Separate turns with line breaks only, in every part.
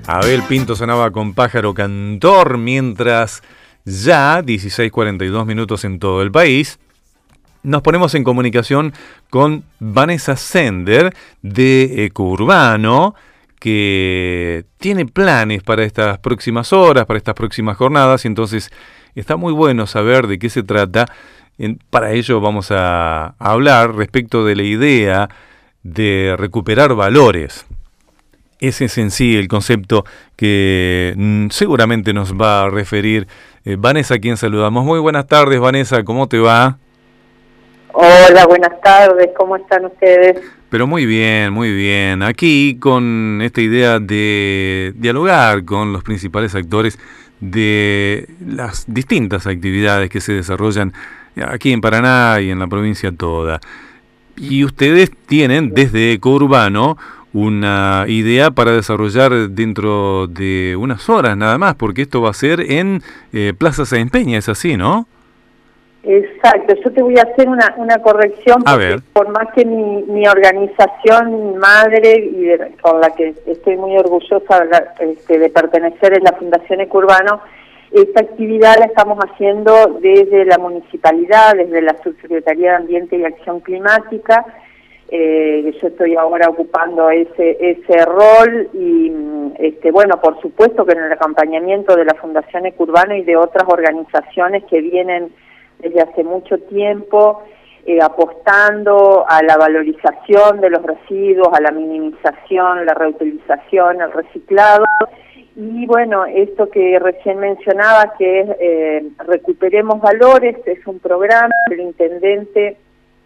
Abel Pinto sonaba con Pájaro Cantor, mientras ya 16:42 minutos en todo el país. Nos ponemos en comunicación con Vanessa Sender de Ecourbano, que tiene planes para estas próximas horas, para estas próximas jornadas, y entonces está muy bueno saber de qué se trata. Para ello vamos a hablar respecto de la idea de recuperar valores. Ese es en sí el concepto que seguramente nos va a referir Vanessa, a quien saludamos. Muy buenas tardes, Vanessa, ¿cómo te va?
Hola, buenas tardes, ¿cómo están ustedes?
Pero muy bien, muy bien. Aquí con esta idea de dialogar con los principales actores de las distintas actividades que se desarrollan aquí en Paraná y en la provincia toda. Y ustedes tienen desde Ecourbano una idea para desarrollar dentro de unas horas nada más, porque esto va a ser en Plaza Sáenz Peña, es así, ¿no?
Exacto, yo te voy a hacer una corrección, porque por más que mi organización madre y con la que estoy muy orgullosa de pertenecer es la Fundación Ecourbano, esta actividad la estamos haciendo desde la municipalidad, desde la Subsecretaría de Ambiente y Acción Climática. Yo estoy ahora ocupando ese rol y bueno, por supuesto que en el acompañamiento de la Fundación Ecourbano y de otras organizaciones que vienen desde hace mucho tiempo apostando a la valorización de los residuos, a la minimización, la reutilización, el reciclado. Y bueno, esto que recién mencionaba, que es Recuperemos Valores, es un programa que el intendente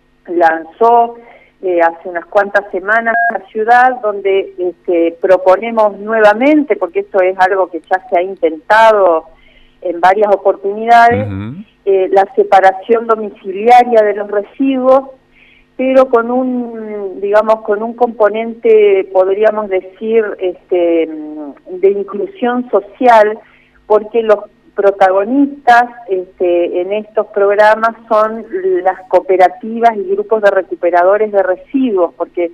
lanzó hace unas cuantas semanas en la ciudad, donde proponemos nuevamente, porque esto es algo que ya se ha intentado en varias oportunidades, la separación domiciliaria de los residuos, pero con un componente, podríamos decir, de inclusión social, porque los protagonistas en estos programas son las cooperativas y grupos de recuperadores de residuos, porque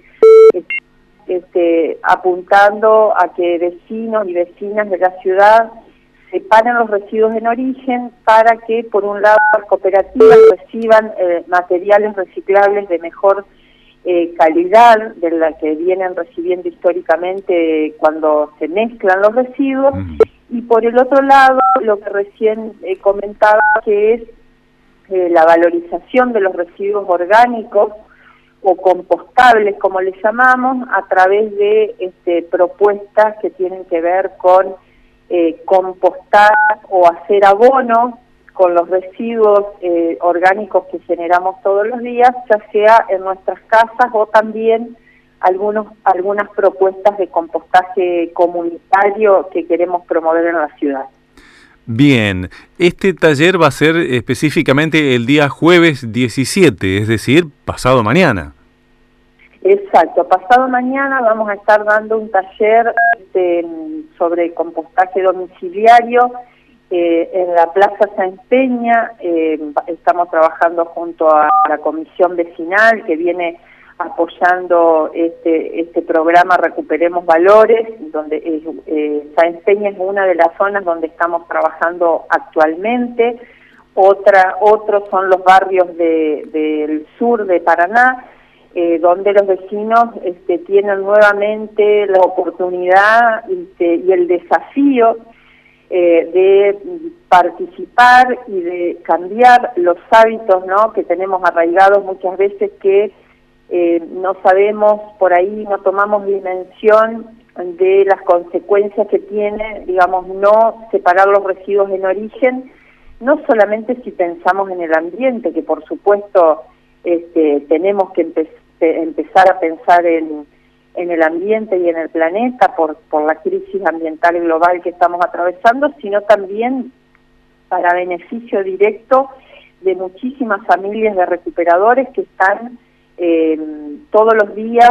apuntando a que vecinos y vecinas de la ciudad separen los residuos en origen para que, por un lado, las cooperativas reciban materiales reciclables de mejor calidad de la que vienen recibiendo históricamente cuando se mezclan los residuos, y por el otro lado, lo que recién comentaba, que es la valorización de los residuos orgánicos o compostables, como les llamamos, a través de propuestas que tienen que ver con compostar o hacer abono con los residuos orgánicos que generamos todos los días, ya sea en nuestras casas o también algunas propuestas de compostaje comunitario que queremos promover en la ciudad.
Bien, este taller va a ser específicamente el día jueves 17, es decir, pasado mañana.
Exacto, pasado mañana vamos a estar dando un taller sobre compostaje domiciliario en la Plaza Sáenz Peña. Estamos trabajando junto a la comisión vecinal que viene apoyando este programa Recuperemos Valores, donde Sáenz Peña es una de las zonas donde estamos trabajando actualmente. Otros son los barrios del sur de Paraná, donde los vecinos tienen nuevamente la oportunidad y el desafío de participar y de cambiar los hábitos, ¿no?, que tenemos arraigados muchas veces, que no sabemos, por ahí no tomamos dimensión de las consecuencias que tiene, digamos, no separar los residuos en origen, no solamente si pensamos en el ambiente, que por supuesto tenemos que empezar a pensar en el ambiente y en el planeta por la crisis ambiental global que estamos atravesando, sino también para beneficio directo de muchísimas familias de recuperadores que están todos los días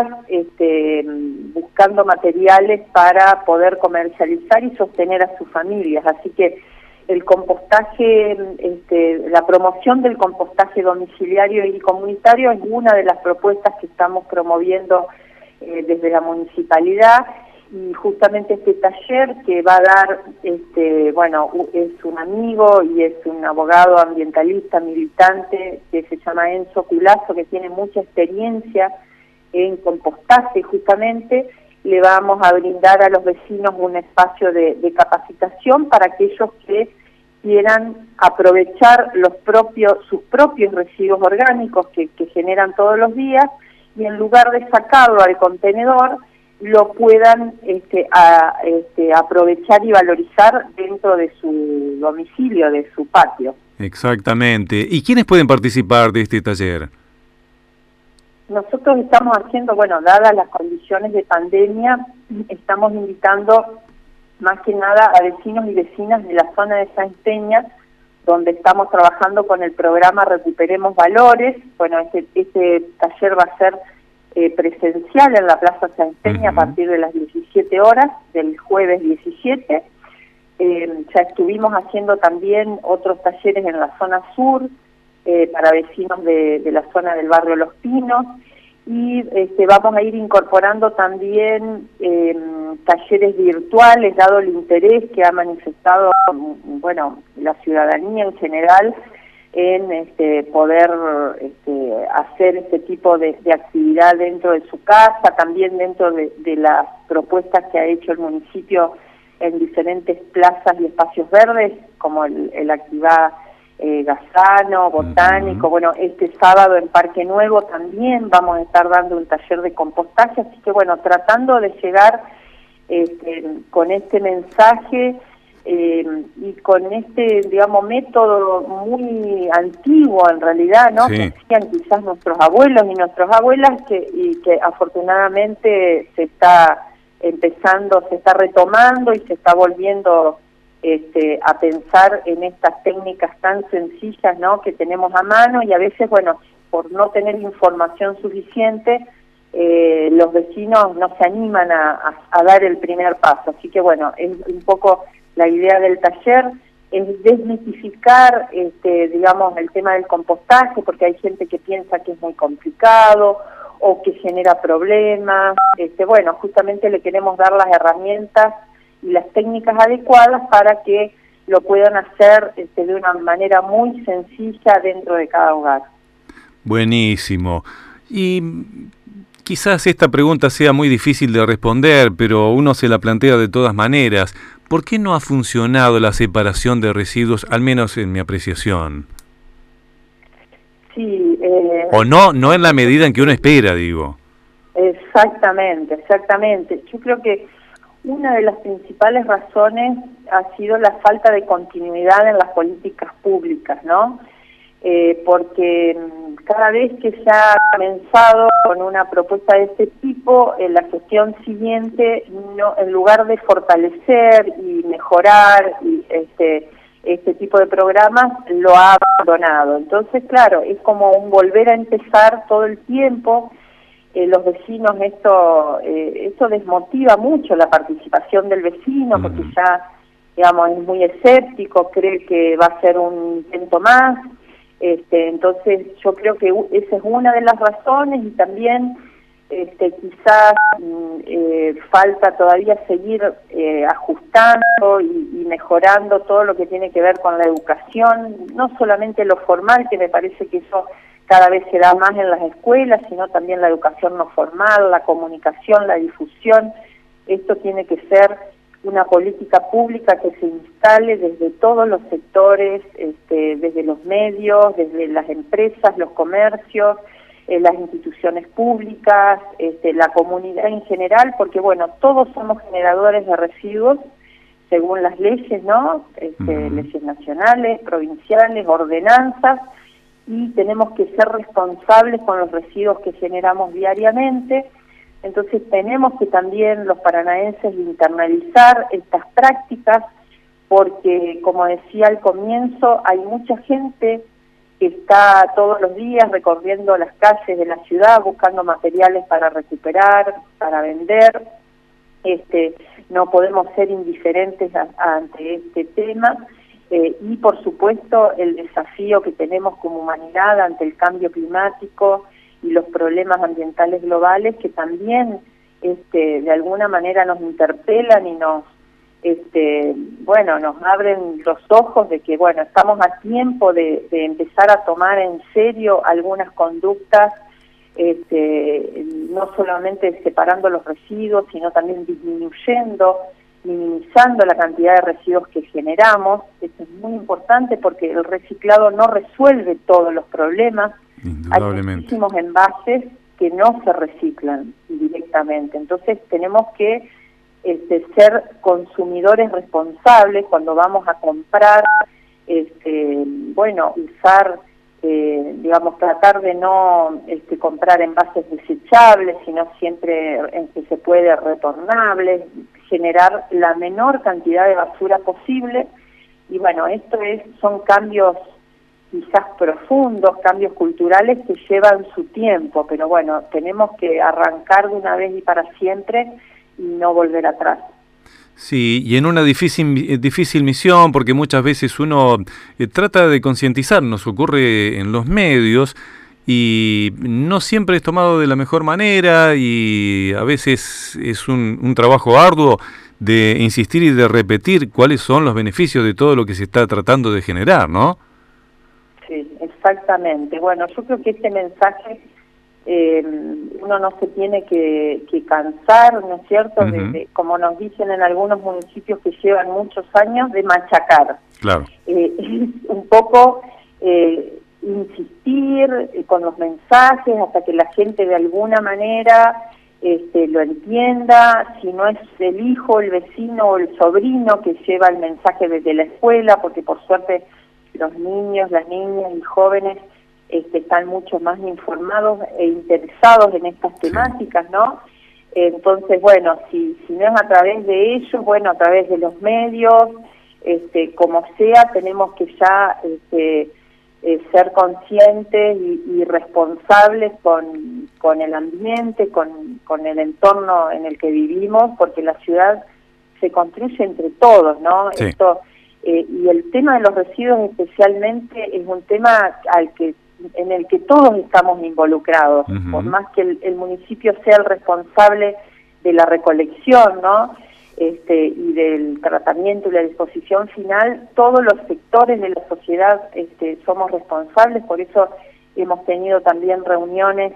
buscando materiales para poder comercializar y sostener a sus familias. Así que el compostaje, la promoción del compostaje domiciliario y comunitario es una de las propuestas que estamos promoviendo desde la municipalidad, y justamente este taller que va a dar, bueno, es un amigo y es un abogado ambientalista, militante, que se llama Enzo Culazo, que tiene mucha experiencia en compostaje justamente. Le vamos a brindar a los vecinos un espacio de capacitación para aquellos que quieran aprovechar sus propios residuos orgánicos que generan todos los días, y en lugar de sacarlo al contenedor, lo puedan aprovechar y valorizar dentro de su domicilio, de su patio.
Exactamente. ¿Y quiénes pueden participar de este taller?
Nosotros estamos haciendo, bueno, dadas las condiciones de pandemia, estamos invitando más que nada a vecinos y vecinas de la zona de Sáenz Peña, donde estamos trabajando con el programa Recuperemos Valores. Bueno, este taller va a ser presencial en la Plaza Sáenz Peña a partir de las 17 horas del jueves 17. Ya estuvimos haciendo también otros talleres en la zona sur para vecinos de la zona del barrio Los Pinos, y vamos a ir incorporando también talleres virtuales, dado el interés que ha manifestado, bueno, la ciudadanía en general en poder hacer este tipo de actividad dentro de su casa, también dentro de las propuestas que ha hecho el municipio en diferentes plazas y espacios verdes, como el Activá Gazano, Botánico. Bueno, este sábado en Parque Nuevo también vamos a estar dando un taller de compostaje, así que bueno, tratando de llegar con este mensaje y con digamos, método muy antiguo en realidad, ¿no?
Sí.
Que hacían quizás nuestros abuelos y nuestras abuelas, que afortunadamente se está retomando y se está volviendo a pensar en estas técnicas tan sencillas, ¿no?, que tenemos a mano, y a veces, bueno, por no tener información suficiente, los vecinos no se animan a dar el primer paso. Así que bueno, es un poco la idea del taller, es desmitificar digamos, el tema del compostaje, porque hay gente que piensa que es muy complicado o que genera problemas. Bueno, justamente le queremos dar las herramientas y las técnicas adecuadas para que lo puedan hacer de una manera muy sencilla dentro de cada hogar.
Buenísimo. Y quizás esta pregunta sea muy difícil de responder, pero uno se la plantea de todas maneras. ¿Por qué no ha funcionado la separación de residuos, al menos en mi apreciación?
Sí.
O no en la medida en que uno espera, digo.
Exactamente. Yo creo que una de las principales razones ha sido la falta de continuidad en las políticas públicas, ¿no? Porque cada vez que se ha comenzado con una propuesta de este tipo, en la gestión siguiente, no, en lugar de fortalecer y mejorar este tipo de programas, lo ha abandonado. Entonces, claro, es como un volver a empezar todo el tiempo. Los vecinos, esto desmotiva mucho la participación del vecino, porque ya, digamos, es muy escéptico, cree que va a ser un intento más. Entonces yo creo que esa es una de las razones, y también quizás falta todavía seguir ajustando y mejorando todo lo que tiene que ver con la educación, no solamente lo formal, que me parece que eso cada vez se da más en las escuelas, sino también la educación no formal, la comunicación, la difusión. Esto tiene que ser una política pública que se instale desde todos los sectores, desde los medios, desde las empresas, los comercios, las instituciones públicas, la comunidad en general, porque bueno, todos somos generadores de residuos según las leyes, ¿no? Leyes nacionales, provinciales, ordenanzas, y tenemos que ser responsables con los residuos que generamos diariamente. Entonces tenemos que también los paranaenses internalizar estas prácticas, porque como decía al comienzo, hay mucha gente que está todos los días recorriendo las calles de la ciudad buscando materiales para recuperar, para vender. No podemos ser indiferentes ante este tema, y por supuesto el desafío que tenemos como humanidad ante el cambio climático y los problemas ambientales globales, que también de alguna manera nos interpelan y nos nos abren los ojos de que, estamos a tiempo de empezar a tomar en serio algunas conductas, no solamente separando los residuos, sino también minimizando la cantidad de residuos que generamos. Esto es muy importante porque el reciclado no resuelve todos los problemas. Hay muchísimos envases que no se reciclan directamente, entonces tenemos que ser consumidores responsables cuando vamos a comprar, usar, tratar de no comprar envases desechables, sino siempre en que se puede retornables, generar la menor cantidad de basura posible. Y son cambios quizás profundos, cambios culturales que llevan su tiempo, pero tenemos que arrancar de una vez y para siempre y no volver atrás.
Sí, y en una difícil misión, porque muchas veces uno trata de concientizar, nos ocurre en los medios, y no siempre es tomado de la mejor manera, y a veces es un trabajo arduo de insistir y de repetir cuáles son los beneficios de todo lo que se está tratando de generar, ¿no?
Sí, exactamente. Yo creo que este mensaje uno no se tiene que cansar, ¿no es cierto?, de, como nos dicen en algunos municipios que llevan muchos años, de machacar.
Claro.
Es un poco insistir con los mensajes hasta que la gente de alguna manera lo entienda, si no es el hijo, el vecino o el sobrino que lleva el mensaje desde la escuela, porque por suerte los niños, las niñas y jóvenes están mucho más informados e interesados en estas temáticas, ¿no? Entonces, si no es a través de ellos, a través de los medios, como sea, tenemos que ya ser conscientes y responsables con el ambiente, con el entorno en el que vivimos, porque la ciudad se construye entre todos, ¿no?
Sí.
Y el tema de los residuos especialmente es un tema en el que todos estamos involucrados, por más que el municipio sea el responsable de la recolección, ¿no? Y del tratamiento y la disposición final, todos los sectores de la sociedad somos responsables. Por eso hemos tenido también reuniones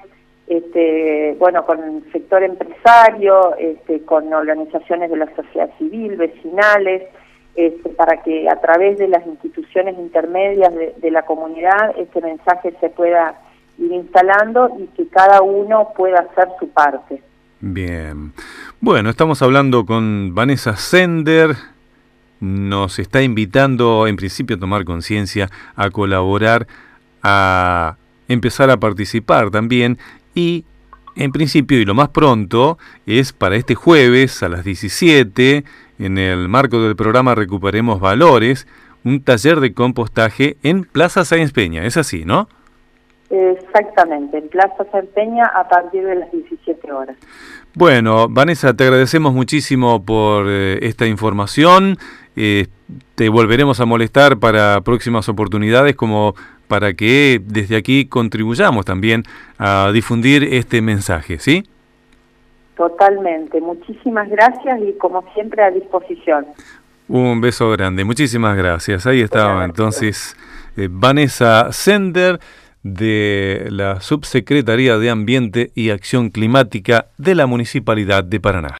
con el sector empresario, con organizaciones de la sociedad civil, vecinales, para que a través de las instituciones intermedias de la comunidad este mensaje se pueda ir instalando y que cada uno pueda hacer su parte.
Bien. Bueno, estamos hablando con Vanessa Sender. Nos está invitando, en principio, a tomar conciencia, a colaborar, a empezar a participar también. Y, en principio, y lo más pronto, es para este jueves a las 17, en el marco del programa Recuperemos Valores, un taller de compostaje en Plaza Sáenz Peña. Es así, ¿no?
Exactamente, en Plaza Sáenz Peña a partir de las 17 horas.
Bueno, Vanessa, te agradecemos muchísimo por esta información. Te volveremos a molestar para próximas oportunidades, como para que desde aquí contribuyamos también a difundir este mensaje, ¿sí?
Totalmente. Muchísimas gracias y como siempre a disposición.
Un beso grande. Muchísimas gracias. Ahí estaba entonces Vanessa Sender, de la Subsecretaría de Ambiente y Acción Climática de la Municipalidad de Paraná.